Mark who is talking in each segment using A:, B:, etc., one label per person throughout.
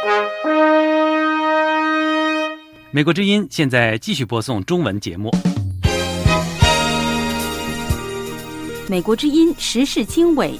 A: 美国之音现在继续播送中文节目。
B: 美国之音时事经纬。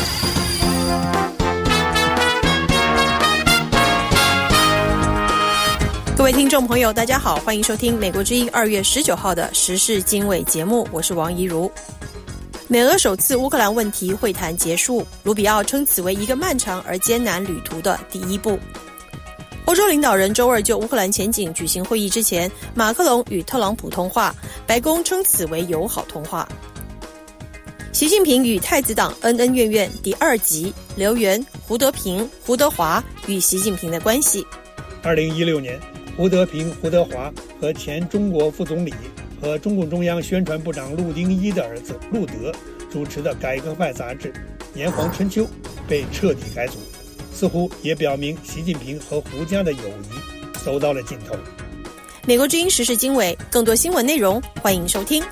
C: 各位听众朋友大家好，欢迎收听美国之音2月19号的时事经纬节目，我是王怡如。美俄首次乌克兰问题会谈结束，卢比奥称此为一个漫长而艰难旅途的第一步。欧洲领导人周二就乌克兰前景举行会议之前，马克龙与特朗普通话，白宫称此为友好通话。习近平与太子党恩恩怨怨第2集，刘源、胡德平、胡德华与习近平的关系。
D: 2016年，胡德平、胡德华和前中国副总理和中共中央宣传部长陆丁一的儿子陆德主持的改革派杂志《炎黄春秋》被彻底改组，似乎也表明习近平和胡家的友谊走到了尽头。
C: 美国之音时事经纬，更多新闻内容欢迎收听。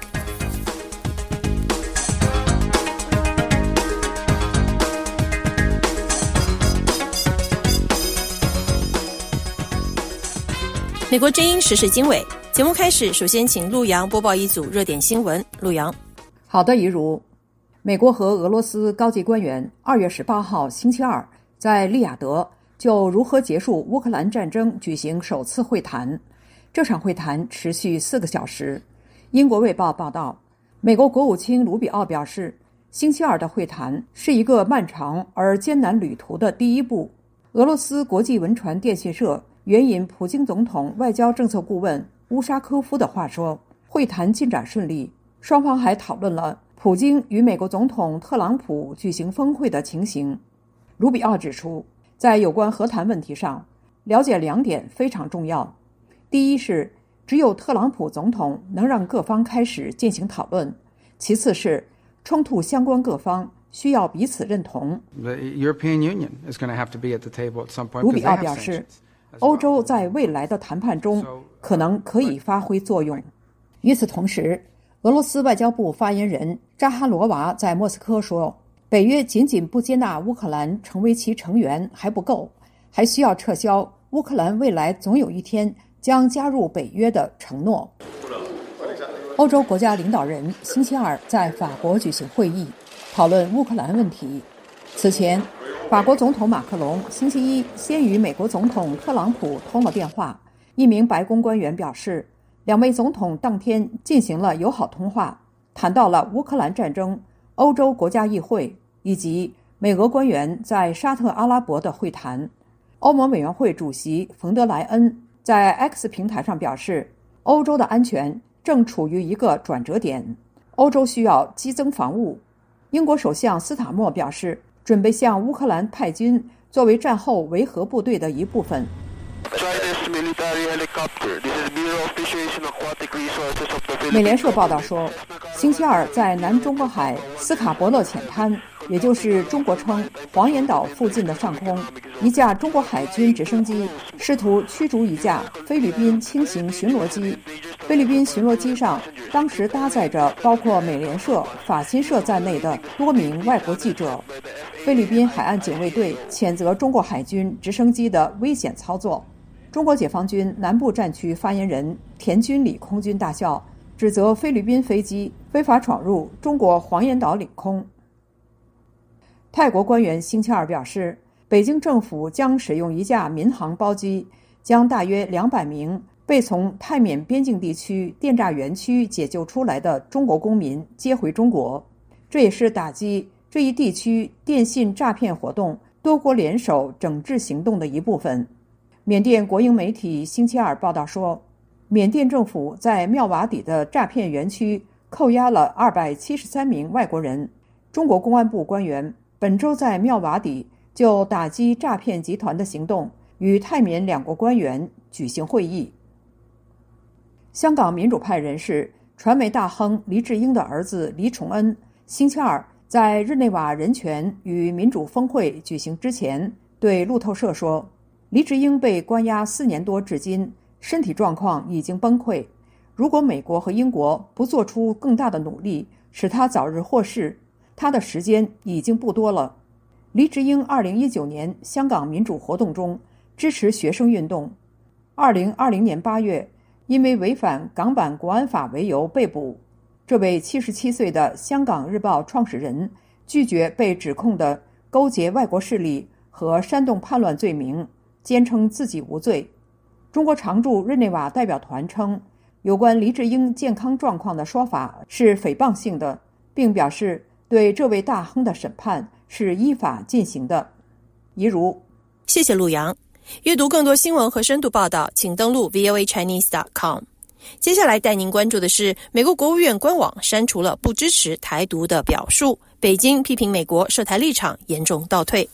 C: 美国之音时事经纬节目开始，首先请陆洋播报一组热点新闻。陆洋。
E: 好的，怡如。美国和俄罗斯高级官员2月18号星期二在利雅得就如何结束乌克兰战争举行首次会谈。这场会谈持续4个小时。英国卫报报道，美国国务卿卢比奥表示，星期二的会谈是一个漫长而艰难旅途的第一步。俄罗斯国际文传电讯社援引普京总统外交政策顾问乌沙科夫的话说，会谈进展顺利，双方还讨论了普京与美国总统特朗普举行峰会的情形。卢比奥指出，在有关和谈问题上，了解2点非常重要。第一是，只有特朗普总统能让各方开始进行讨论；其次是，冲突相关各方需要彼此认同。卢比奥表示，欧洲在未来的谈判中可能可以发挥作用。与此同时，俄罗斯外交部发言人扎哈罗娃在莫斯科说，北约仅仅不接纳乌克兰成为其成员还不够，还需要撤销乌克兰未来总有一天将加入北约的承诺。欧洲国家领导人星期二在法国举行会议，讨论乌克兰问题。此前，法国总统马克龙星期一先与美国总统特朗普通了电话。一名白宫官员表示，两位总统当天进行了友好通话，谈到了乌克兰战争、欧洲国家议会以及美俄官员在沙特阿拉伯的会谈。欧盟委员会主席冯德莱恩在 X 平台上表示，欧洲的安全正处于一个转折点，欧洲需要激增防务。英国首相斯塔默表示，准备向乌克兰派军作为战后维和部队的一部分。美联社报道说，星期二在南中国海斯卡伯勒浅滩，也就是中国称黄岩岛附近的上空，一架中国海军直升机试图驱逐一架菲律宾轻型巡逻机。菲律宾巡逻机上当时搭载着包括美联社、法新社在内的多名外国记者。菲律宾海岸警卫队谴责中国海军直升机的危险操作。中国解放军南部战区发言人田军礼空军大校指责菲律宾飞机非法闯入中国黄岩岛领空。泰国官员星期二表示，北京政府将使用一架民航包机，将大约200名被从泰缅边境地区电诈园区解救出来的中国公民接回中国。这也是打击这一地区电信诈骗活动多国联手整治行动的一部分。缅甸国营媒体星期二报道说，缅甸政府在妙瓦底的诈骗园区扣押了273名外国人。中国公安部官员本周在妙瓦底就打击诈骗集团的行动与泰缅2国官员举行会议。香港民主派人士、传媒大亨黎智英的儿子黎崇恩星期二在日内瓦人权与民主峰会举行之前对路透社说，黎智英被关押4年多至今，身体状况已经崩溃。如果美国和英国不做出更大的努力，使他早日获释，他的时间已经不多了。黎智英2019年香港民主活动中支持学生运动。2020年8月，因为违反港版国安法为由被捕。这位77岁的香港日报创始人拒绝被指控的勾结外国势力和煽动叛乱罪名，坚称自己无罪。中国常驻日内瓦代表团称，有关黎智英健康状况的说法是诽谤性的，并表示对这位大亨的审判是依法进行的。怡如，
C: 谢谢陆阳。阅读更多新闻和深度报道，请登录 voachinese.com。 接下来带您关注的是，美国国务院官网删除了不支持台独的表述，北京批评美国涉台立场严重倒退。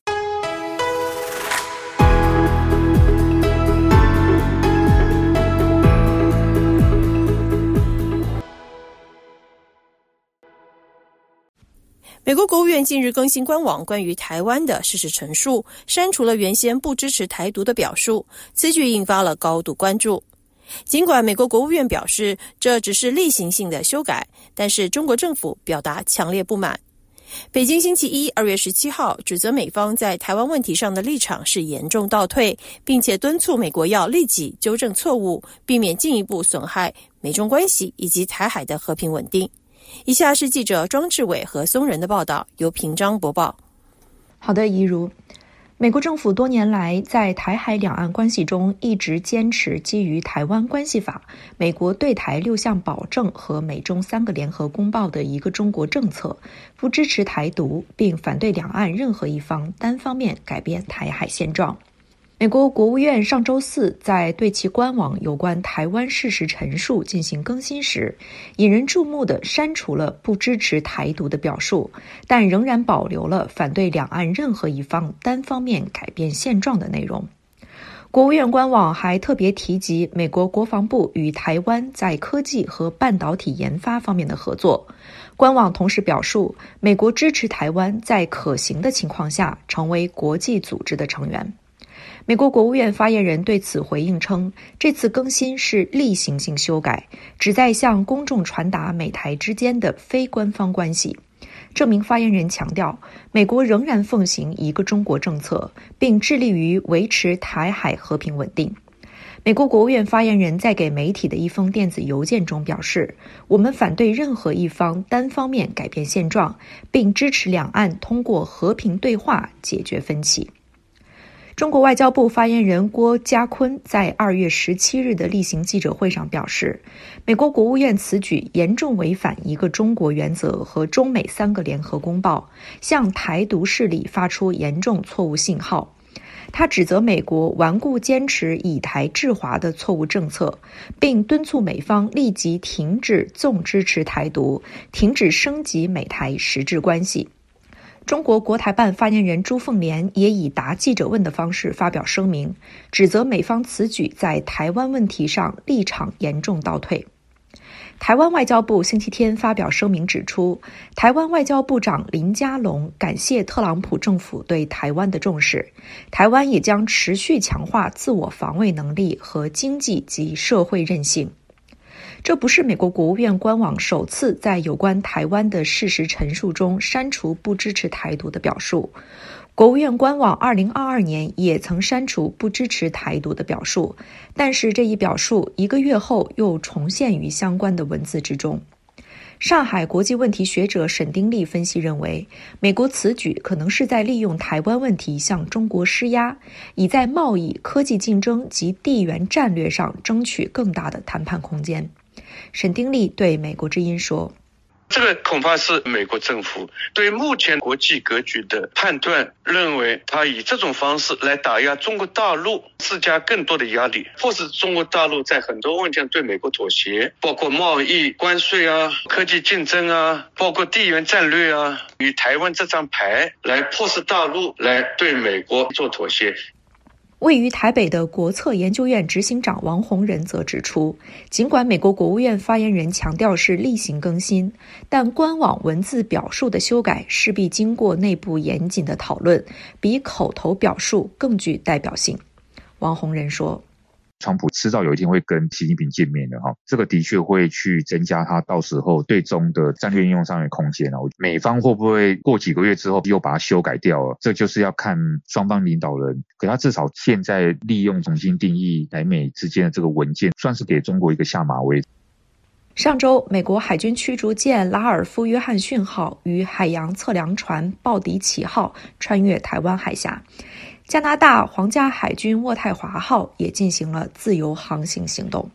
C: 美国国务院近日更新官网关于台湾的事实陈述，删除了原先不支持台独的表述，此举引发了高度关注。尽管美国国务院表示这只是例行性的修改，但是中国政府表达强烈不满。北京星期一2月17号指责美方在台湾问题上的立场是严重倒退，并且敦促美国要立即纠正错误，避免进一步损害美中关系以及台海的和平稳定。以下是记者庄志伟和松仁的报道，由平章播报。
F: 好的，怡如。美国政府多年来在台海两岸关系中一直坚持基于《台湾关系法》、美国对台6项保证和美中3个联合公报的一个中国政策，不支持台独，并反对两岸任何一方单方面改变台海现状。美国国务院上周四在对其官网有关台湾事实陈述进行更新时，引人注目地删除了不支持台独的表述，但仍然保留了反对两岸任何一方单方面改变现状的内容。国务院官网还特别提及美国国防部与台湾在科技和半导体研发方面的合作。官网同时表述，美国支持台湾在可行的情况下成为国际组织的成员。美国国务院发言人对此回应称，这次更新是例行性修改，旨在向公众传达美台之间的非官方关系。这名发言人强调，美国仍然奉行一个中国政策，并致力于维持台海和平稳定。美国国务院发言人在给媒体的一封电子邮件中表示，我们反对任何一方单方面改变现状，并支持两岸通过和平对话解决分歧。中国外交部发言人郭家坤在2月17日的例行记者会上表示，美国国务院此举严重违反一个中国原则和中美3个联合公报，向台独势力发出严重错误信号。他指责美国顽固坚持以台制华的错误政策，并敦促美方立即停止纵支持台独，停止升级美台实质关系。中国国台办发言人朱凤莲也以答记者问的方式发表声明，指责美方此举在台湾问题上立场严重倒退。台湾外交部星期天发表声明指出，台湾外交部长林佳龙感谢特朗普政府对台湾的重视，台湾也将持续强化自我防卫能力和经济及社会韧性。这不是美国国务院官网首次在有关台湾的事实陈述中删除不支持台独的表述。国务院官网2022年也曾删除不支持台独的表述，但是这一表述1个月后又重现于相关的文字之中。上海国际问题学者沈丁力分析认为，美国此举可能是在利用台湾问题向中国施压，以在贸易、科技竞争及地缘战略上争取更大的谈判空间。沈丁力对美国之音说，
G: 这个恐怕是美国政府对目前国际格局的判断，认为他以这种方式来打压中国大陆，施加更多的压力，迫使中国大陆在很多问题上对美国妥协，包括贸易、关税啊、科技竞争啊，包括地缘战略啊，以台湾这张牌来迫使大陆来对美国做妥协。
F: 位于台北的国策研究院执行长王洪仁则指出，尽管美国国务院发言人强调是例行更新，但官网文字表述的修改势必经过内部严谨的讨论，比口头表述更具代表性。王洪仁说，
H: 川普迟早有一天会跟习近平见面的这个的确会去增加他到时候对中的战略应用上面的空间美方会不会过几个月之后又把它修改掉了，这就是要看双方领导人。可他至少现在利用重新定义台美之间的这个文件，算是给中国一个下马威。
F: 上周，美国海军驱逐舰拉尔夫·约翰逊号与海洋测量船鲍迪奇号穿越台湾海峡，加拿大皇家海军渥太华号也进行了自由航行行动。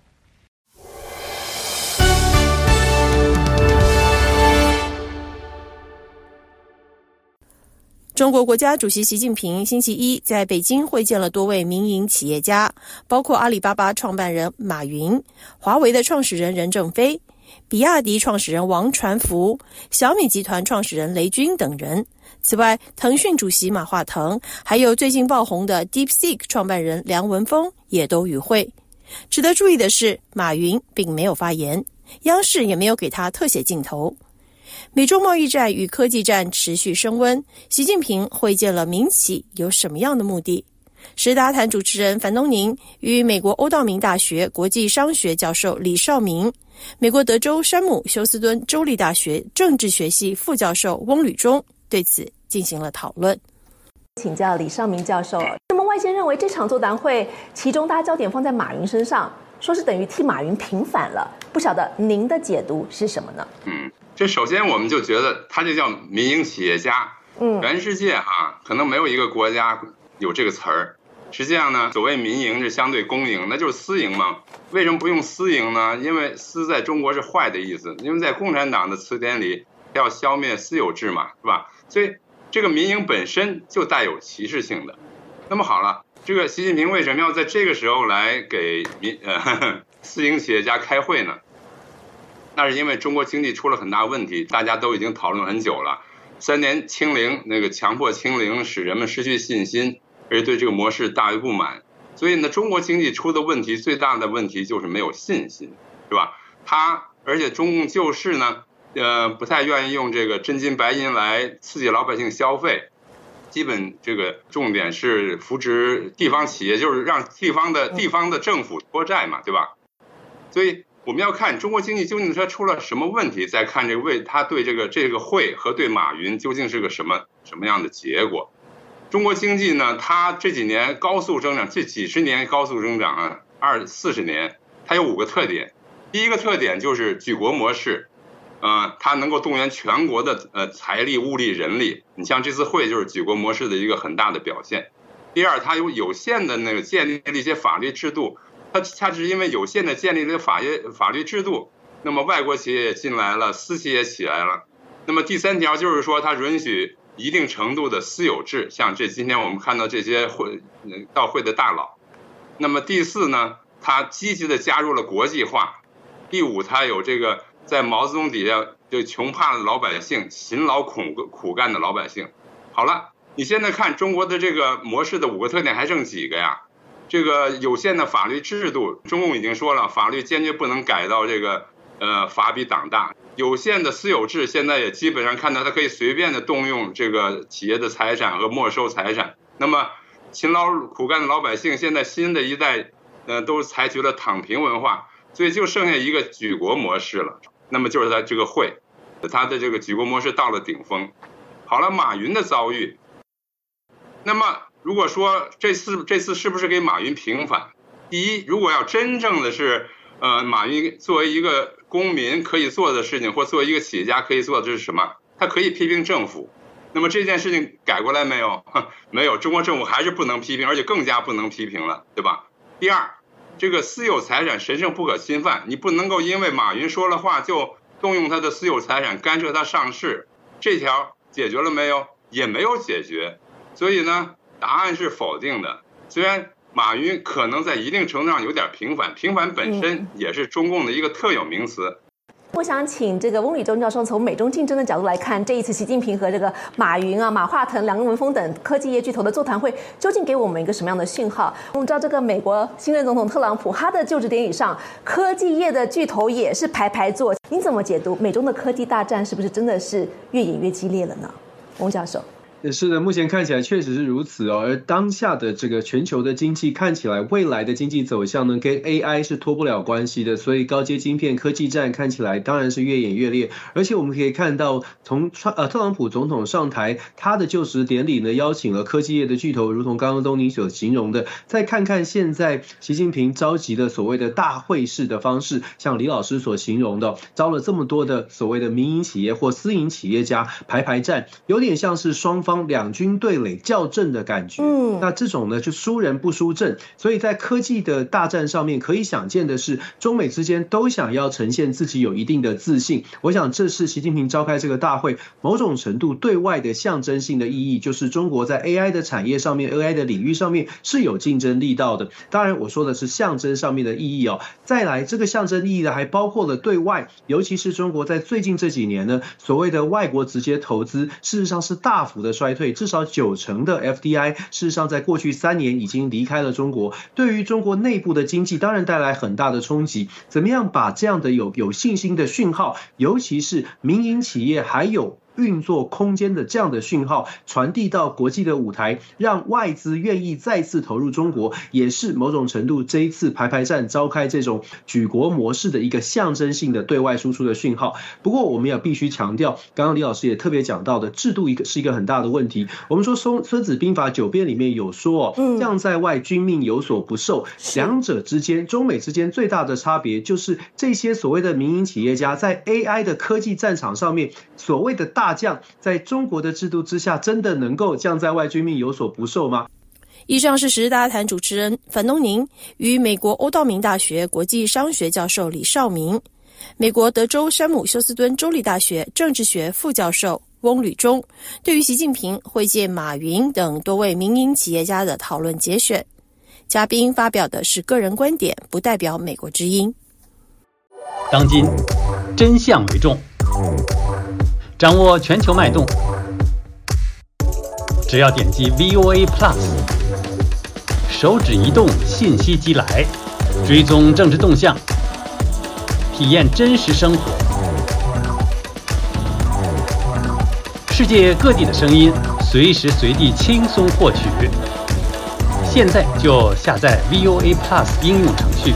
C: 中国国家主席习近平星期一在北京会见了多位民营企业家，包括阿里巴巴创办人马云、华为的创始人任正非、比亚迪创始人王传福、小米集团创始人雷军等人。此外，腾讯主席马化腾，还有最近爆红的 DeepSeek 创办人梁文峰也都与会。值得注意的是，马云并没有发言，央视也没有给他特写镜头。美中贸易战与科技战持续升温，习近平会见了民企有什么样的目的？时达谈主持人樊东宁与美国欧道明大学国际商学教授李绍明、美国德州山姆休斯敦州立大学政治学系副教授翁履中对此进行了讨论。
I: 请教李绍明教授，那么外界认为这场座谈会其中大家焦点放在马云身上，说是等于替马云平反了，不晓得您的解读是什么呢？
J: 这首先我们就觉得他这叫民营企业家，全世界可能没有一个国家有这个词儿。实际上呢，所谓民营是相对公营，那就是私营嘛。为什么不用私营呢？因为私在中国是坏的意思，因为在共产党的词典里要消灭私有制嘛，是吧？所以这个民营本身就带有歧视性的。那么好了，这个习近平为什么要在这个时候来给私营企业家开会呢？那是因为中国经济出了很大问题，大家都已经讨论很久了。3年清零，那个强迫清零使人们失去信心，而且对这个模式大为不满。所以呢，中国经济出的问题最大的问题就是没有信心，是吧？而且中共救市呢，不太愿意用这个真金白银来刺激老百姓消费，基本这个重点是扶植地方企业，就是让地方的政府脱债嘛，对吧？所以我们要看中国经济究竟它出了什么问题，再看他对这个会和对马云究竟是个什么样的结果。中国经济呢，它这几年高速增长，这几十年高速增长40年，它有5个特点。第一个特点就是举国模式，它能够动员全国的财力、物力、人力。你像这次会就是举国模式的一个很大的表现。第二，它有限的那个建立了一些法律制度。它是因为有限的建立了法律制度，那么外国企业也进来了，私企也起来了。那么第3条就是说，它允许一定程度的私有制，像今天我们看到这些到会的大佬。那么第4呢，它积极的加入了国际化。第5，它有这个在毛泽东底下就穷怕的老百姓，勤劳苦干的老百姓。好了，你现在看中国的这个模式的5个特点还剩几个呀？这个有限的法律制度，中共已经说了，法律坚决不能改到这个法比党大。有限的私有制，现在也基本上看到它可以随便的动用这个企业的财产和没收财产。那么勤劳苦干的老百姓，现在新的一代都采取了躺平文化，所以就剩下一个举国模式了。那么就是它这个会，它的这个举国模式到了顶峰。好了，马云的遭遇，那么如果说这次是不是给马云平反？第一，如果要真正的是马云作为一个公民可以做的事情，或作为一个企业家可以做的是什么？他可以批评政府。那么这件事情改过来没有？没有，中国政府还是不能批评，而且更加不能批评了，对吧？第二，这个私有财产神圣不可侵犯，你不能够因为马云说了话就动用他的私有财产干涉他上市。这条解决了没有？也没有解决。所以呢，答案是否定的。虽然马云可能在一定程度上有点平反，平反本身也是中共的一个特有名词。
I: 我想请这个翁履中教授从美中竞争的角度来看，这一次习近平和这个马云马化腾、梁文峰等科技业巨头的座谈会，究竟给我们一个什么样的讯号？我们知道这个美国新任总统特朗普，他的就职典礼上，科技业的巨头也是排坐。您怎么解读美中的科技大战是不是真的是越演越激烈了呢？翁教授。
K: 是的，目前看起来确实是如此哦。而当下的这个全球的经济看起来，未来的经济走向呢，跟 AI 是脱不了关系的。所以高阶晶片科技战看起来当然是越演越烈。而且我们可以看到，从特朗普总统上台，他的就职典礼呢，邀请了科技业的巨头，如同刚刚东尼所形容的。再看看现在习近平召集的所谓的大会式的方式，像李老师所形容的，招了这么多的所谓的民营企业或私营企业家排战，有点像是双方两军对垒较阵的感觉。那这种呢就输人不输阵，所以在科技的大战上面可以想见的是，中美之间都想要呈现自己有一定的自信。我想这是习近平召开这个大会某种程度对外的象征性的意义，就是中国在 AI 的产业上面 AI 的领域上面是有竞争力道的。当然我说的是象征上面的意义哦。再来这个象征意义呢还包括了对外，尤其是中国在最近这几年呢，所谓的外国直接投资事实上是大幅的衰退，至少90%的 FDI 事实上在过去3年已经离开了中国，对于中国内部的经济当然带来很大的冲击。怎么样把这样的有信心的讯号，尤其是民营企业还有运作空间的这样的讯号传递到国际的舞台，让外资愿意再次投入中国，也是某种程度这一次排战召开这种举国模式的一个象征性的对外输出的讯号。不过我们也必须强调，刚刚李老师也特别讲到的，制度是一个很大的问题。我们说孙子兵法9编里面有说将在外，君命有所不受。两者之间，中美之间最大的差别就是这些所谓的民营企业家在 AI 的科技战场上面，所谓的大将在中国的制度之下，真的能够将在外，君命有所不受吗？
C: 以上是时事大家谈主持人樊东宁与美国欧道明大学国际商学教授李绍明，美国德州山姆休斯敦州立大学政治学副教授翁履中对于习近平会见马云等多位民营企业家的讨论节选。嘉宾发表的是个人观点，不代表美国之音。
A: 当今真相为重，掌握全球脉动，只要点击 VOA Plus， 手指移动，信息即来，追踪政治动向，体验真实生活，世界各地的声音，随时随地轻松获取。现在就下载 VOA Plus 应用程序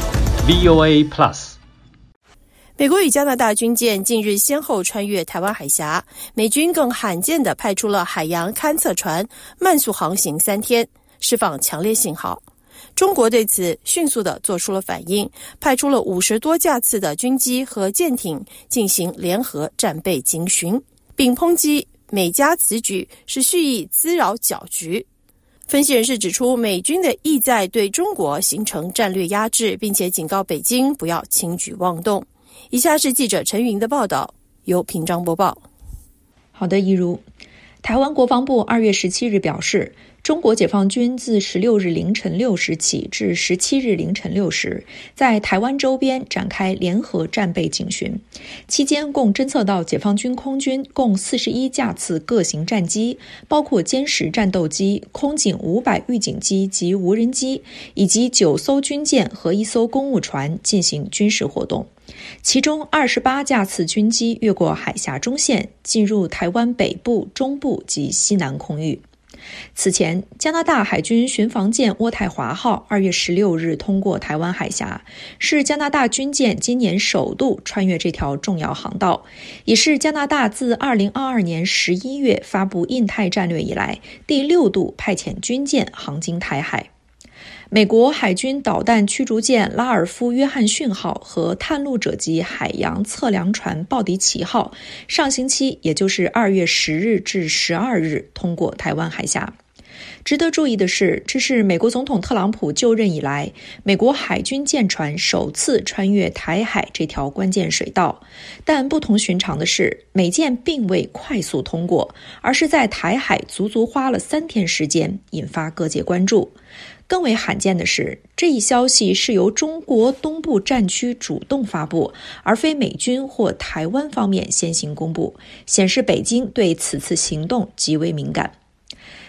A: VOA Plus。
C: 美国与加拿大军舰近日先后穿越台湾海峡，美军更罕见地派出了海洋勘测船慢速航行3天，释放强烈信号。中国对此迅速地做出了反应，派出了50多架次的军机和舰艇进行联合战备警巡，并抨击美加此举是蓄意滋扰搅局。分析人士指出，美军的意在对中国形成战略压制，并且警告北京不要轻举妄动。以下是记者陈云的报道，由平章播报。
F: 好的，一如。台湾国防部2月17日表示，中国解放军自16日凌晨6时起至17日凌晨6时，在台湾周边展开联合战备警巡，期间共侦测到解放军空军共41架次各型战机，包括歼十战斗机、空警500预警机及无人机，以及9艘军舰和1艘公务船进行军事活动。其中28架次军机越过海峡中线，进入台湾北部、中部及西南空域。此前，加拿大海军巡防舰渥太华号2月16日通过台湾海峡，是加拿大军舰今年首度穿越这条重要航道，也是加拿大自2022年11月发布印太战略以来第6度派遣军舰航经台海。美国海军导弹驱逐舰拉尔夫·约翰逊号和探路者级海洋测量船鲍迪奇号上星期，也就是2月10日至12日通过台湾海峡。值得注意的是，这是美国总统特朗普就任以来，美国海军舰船首次穿越台海这条关键水道。但不同寻常的是，美舰并未快速通过，而是在台海足足花了3天时间，引发各界关注。更为罕见的是，这一消息是由中国东部战区主动发布，而非美军或台湾方面先行公布，显示北京对此次行动极为敏感。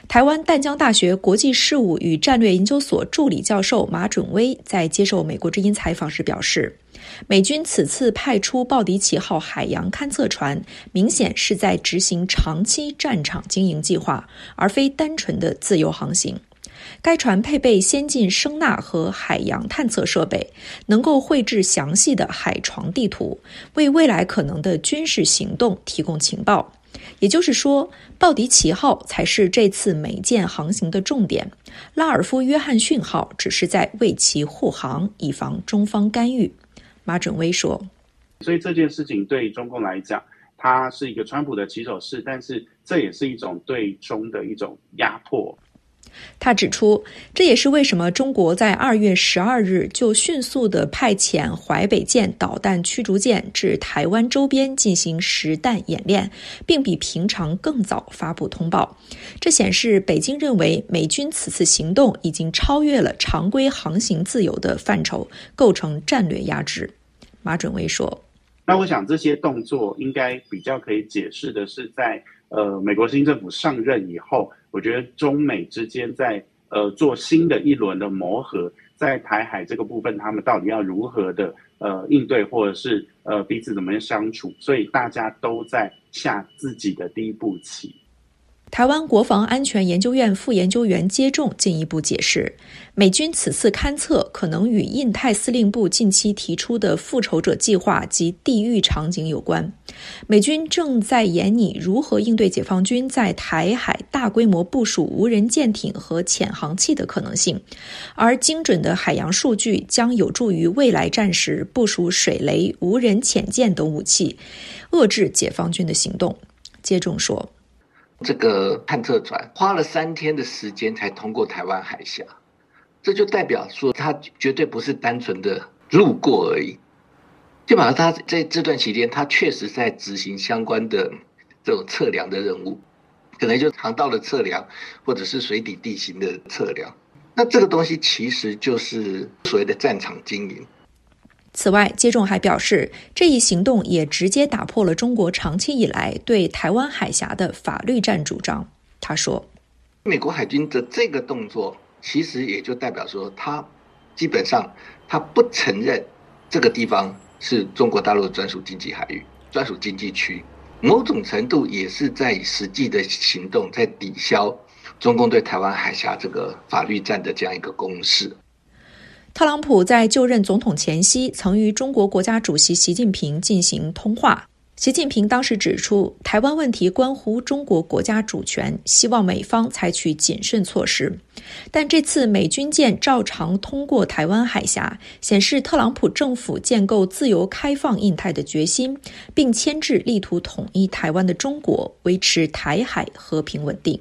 F: 台湾淡江大学国际事务与战略研究所助理教授马准威在接受美国之音采访时表示，美军此次派出豹迪奇号海洋勘测船，明显是在执行长期战场经营计划，而非单纯的自由航行。该船配备先进声纳和海洋探测设备，能够绘制详细的海床地图，为未来可能的军事行动提供情报。也就是说，豹迪奇号才是这次美舰航行的重点，拉尔夫·约翰逊号只是在为其护航，以防中方干预。马准威说，
L: 所以这件事情对中共来讲，它是一个川普的起手式，但是这也是一种对中的一种压迫。
F: 他指出，这也是为什么中国在2月12日就迅速地派遣淮北舰导弹驱逐舰至台湾周边进行实弹演练，并比平常更早发布通报。这显示北京认为美军此次行动已经超越了常规航行自由的范畴，构成战略压制。马准威说，
L: 那我想这些动作应该比较可以解释的是在美国新政府上任以后，我觉得中美之间在做新的一轮的磨合，在台海这个部分，他们到底要如何的应对，或者是彼此怎么样相处，所以大家都在下自己的第一步棋。
F: 台湾国防安全研究院副研究员接仲进一步解释，美军此次勘测可能与印太司令部近期提出的复仇者计划及地域场景有关。美军正在研拟如何应对解放军在台海大规模部署无人舰艇和潜航器的可能性，而精准的海洋数据将有助于未来战时部署水雷、无人潜舰等武器，遏制解放军的行动。接仲说，
M: 这个探测船花了3天的时间才通过台湾海峡，这就代表说它绝对不是单纯的路过而已，就把它在这段期间，它确实在执行相关的这种测量的任务，可能就航道的测量，或者是水底地形的测量。那这个东西其实就是所谓的战场经营。
F: 此外，接仲还表示，这一行动也直接打破了中国长期以来对台湾海峡的法律战主张。他说，
M: 美国海军的这个动作其实也就代表说，他基本上他不承认这个地方是中国大陆的专属经济海域、专属经济区，某种程度也是在实际的行动在抵消中共对台湾海峡这个法律战的这样一个攻势。
F: 特朗普在就任总统前夕曾与中国国家主席习近平进行通话。习近平当时指出，台湾问题关乎中国国家主权，希望美方采取谨慎措施。但这次美军舰照常通过台湾海峡，显示特朗普政府建构自由开放印太的决心，并牵制力图统一台湾的中国，维持台海和平稳定。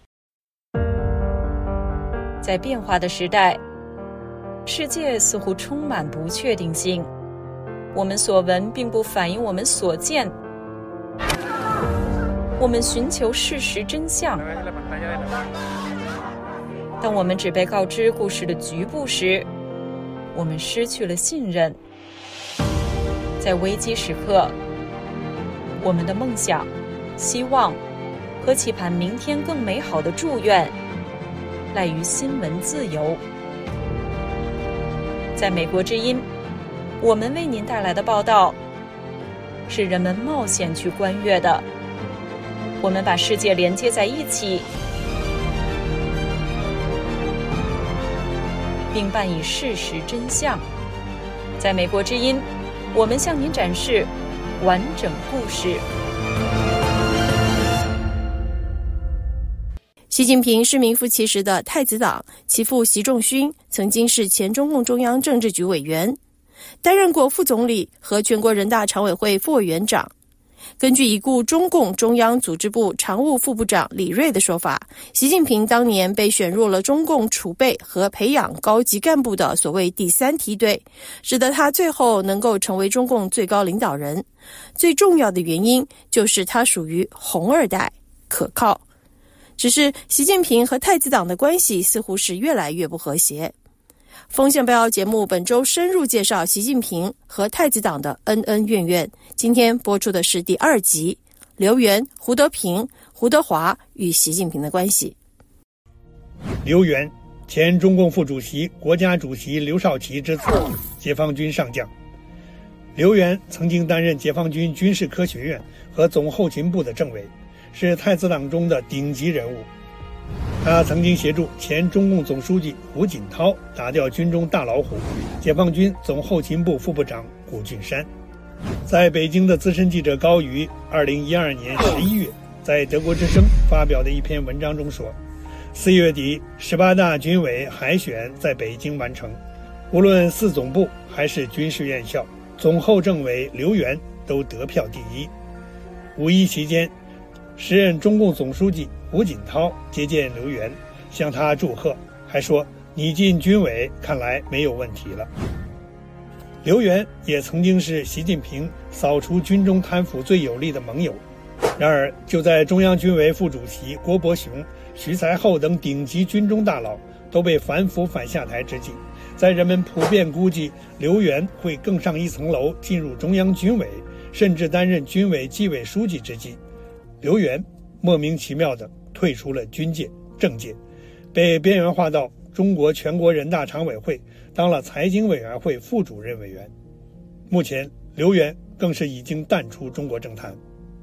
N: 在变化的时代，世界似乎充满不确定性，我们所闻并不反映我们所见，我们寻求事实真相。当我们只被告知故事的局部时，我们失去了信任。在危机时刻，我们的梦想、希望和期盼明天更美好的祝愿赖于新闻自由。在美国之音，我们为您带来的报道是人们冒险去观阅的。我们把世界连接在一起，并伴以事实真相。在美国之音，我们向您展示完整故事。
C: 习近平是名副其实的太子党，其父习仲勋曾经是前中共中央政治局委员，担任过副总理和全国人大常委会副委员长。根据已故中共中央组织部常务副部长李锐的说法，习近平当年被选入了中共储备和培养高级干部的所谓第3梯队，使得他最后能够成为中共最高领导人。最重要的原因就是他属于红二代，可靠。只是习近平和太子党的关系似乎是越来越不和谐。风向标节目本周深入介绍习近平和太子党的恩恩怨怨，今天播出的是第2集，刘源、胡德平、胡德华与习近平的关系。
D: 刘源，前中共副主席、国家主席刘少奇之子，解放军上将。刘源曾经担任解放军军事科学院和总后勤部的政委，是太子党中的顶级人物。他曾经协助前中共总书记胡锦涛打掉军中大老虎，解放军总后勤部副部长谷俊山。在北京的资深记者高瑜2012年11月在德国之声发表的一篇文章中说，4月底18大军委海选在北京完成，无论四总部还是军事院校，总后政委刘源都得票第一。5一期间，时任中共总书记胡锦涛接见刘源，向他祝贺，还说你进军委看来没有问题了。刘源也曾经是习近平扫除军中贪腐最有力的盟友。然而就在中央军委副主席郭伯雄、徐才厚等顶级军中大佬都被反腐反下台之际，在人们普遍估计刘源会更上一层楼进入中央军委，甚至担任军委纪委书记之际，刘源莫名其妙地退出了军界政界，被边缘化到中国全国人大常委会当了财经委员会副主任委员。目前刘源更是已经淡出中国政坛。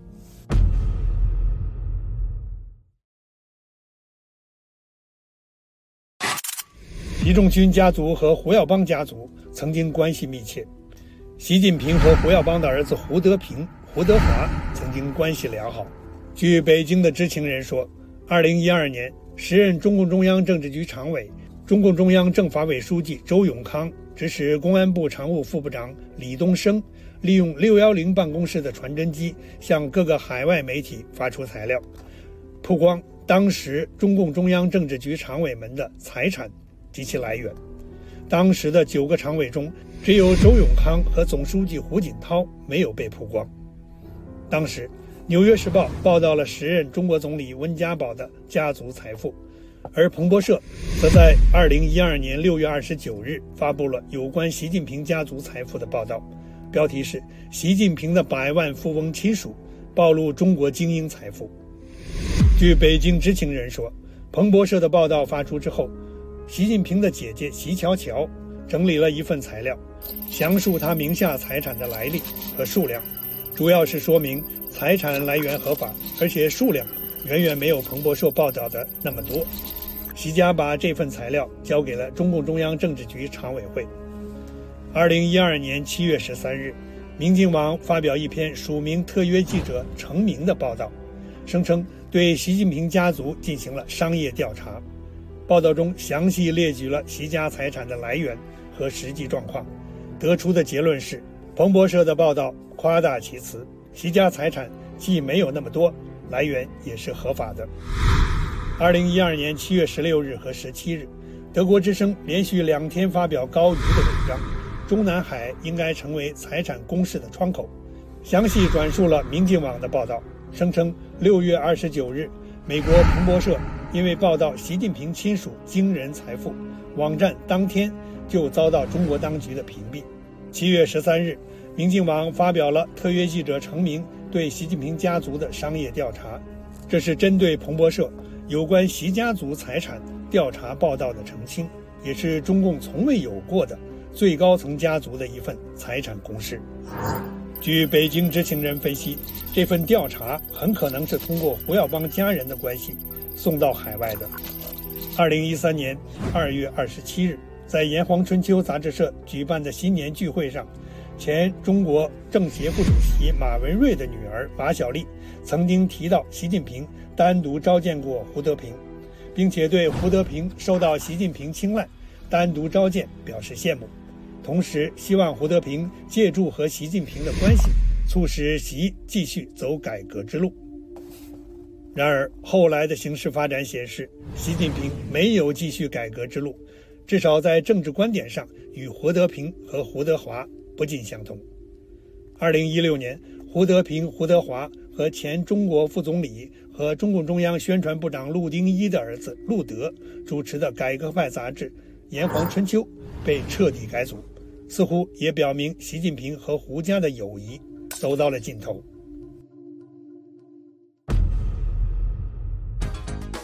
D: 习仲勋家族和胡耀邦家族曾经关系密切，习近平和胡耀邦的儿子胡德平、胡德华曾经关系良好。据北京的知情人说，2012年，时任中共中央政治局常委、中共中央政法委书记周永康指使公安部常务副部长李东生利用610办公室的传真机向各个海外媒体发出材料，曝光当时中共中央政治局常委们的财产及其来源。当时的9个常委中，只有周永康和总书记胡锦涛没有被曝光。当时《纽约时报》报道了时任中国总理温家宝的家族财富，而彭博社则在2012年6月29日发布了有关习近平家族财富的报道，标题是“习近平的100万富翁亲属暴露中国精英财富”。据北京知情人说，彭博社的报道发出之后，习近平的姐姐习乔乔整理了一份材料，详述他名下财产的来历和数量，主要是说明财产来源合法，而且数量远远没有彭博社报道的那么多。习家把这份材料交给了中共中央政治局常委会。2012年7月13日，明镜网发表一篇署名特约记者程明的报道，声称对习近平家族进行了商业调查。报道中详细列举了习家财产的来源和实际状况，得出的结论是，彭博社的报道夸大其词，习家财产既没有那么多，来源也是合法的。2012年7月16日和17日，德国之声连续2天发表高瑜的文章，中南海应该成为财产公示的窗口，详细转述了明镜网的报道，声称6月29日，美国彭博社因为报道习近平亲属惊人财富，网站当天就遭到中国当局的屏蔽。7月13日，明镜网发表了特约记者程明对习近平家族的商业调查，这是针对彭博社有关习家族财产调查报道的澄清，也是中共从未有过的最高层家族的一份财产公示。据北京知情人分析，这份调查很可能是通过胡耀邦家人的关系送到海外的。2013年2月27日，在炎黄春秋杂志社举办的新年聚会上，前中国政协副主席马文瑞的女儿马晓丽曾经提到习近平单独召见过胡德平，并且对胡德平受到习近平青睐单独召见表示羡慕，同时希望胡德平借助和习近平的关系，促使习继续走改革之路。然而后来的形势发展显示，习近平没有继续改革之路，至少在政治观点上与胡德平和胡德华不尽相同。2016年，胡德平、胡德华和前中国副总理和中共中央宣传部长陆丁一的儿子陆德主持的改革派杂志《炎黄春秋》被彻底改组，似乎也表明习近平和胡家的友谊走到了尽头。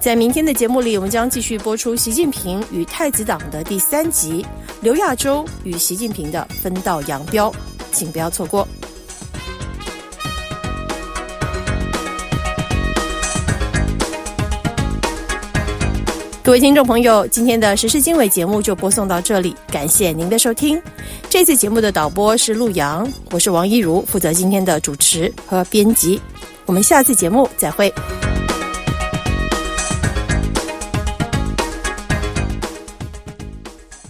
C: 在明天的节目里，我们将继续播出习近平与太子党的第3集，刘亚洲与习近平的分道扬镳，请不要错过。各位听众朋友，今天的时事经纬节目就播送到这里，感谢您的收听。这次节目的导播是陆阳，我是王一如，负责今天的主持和编辑。我们下次节目再会。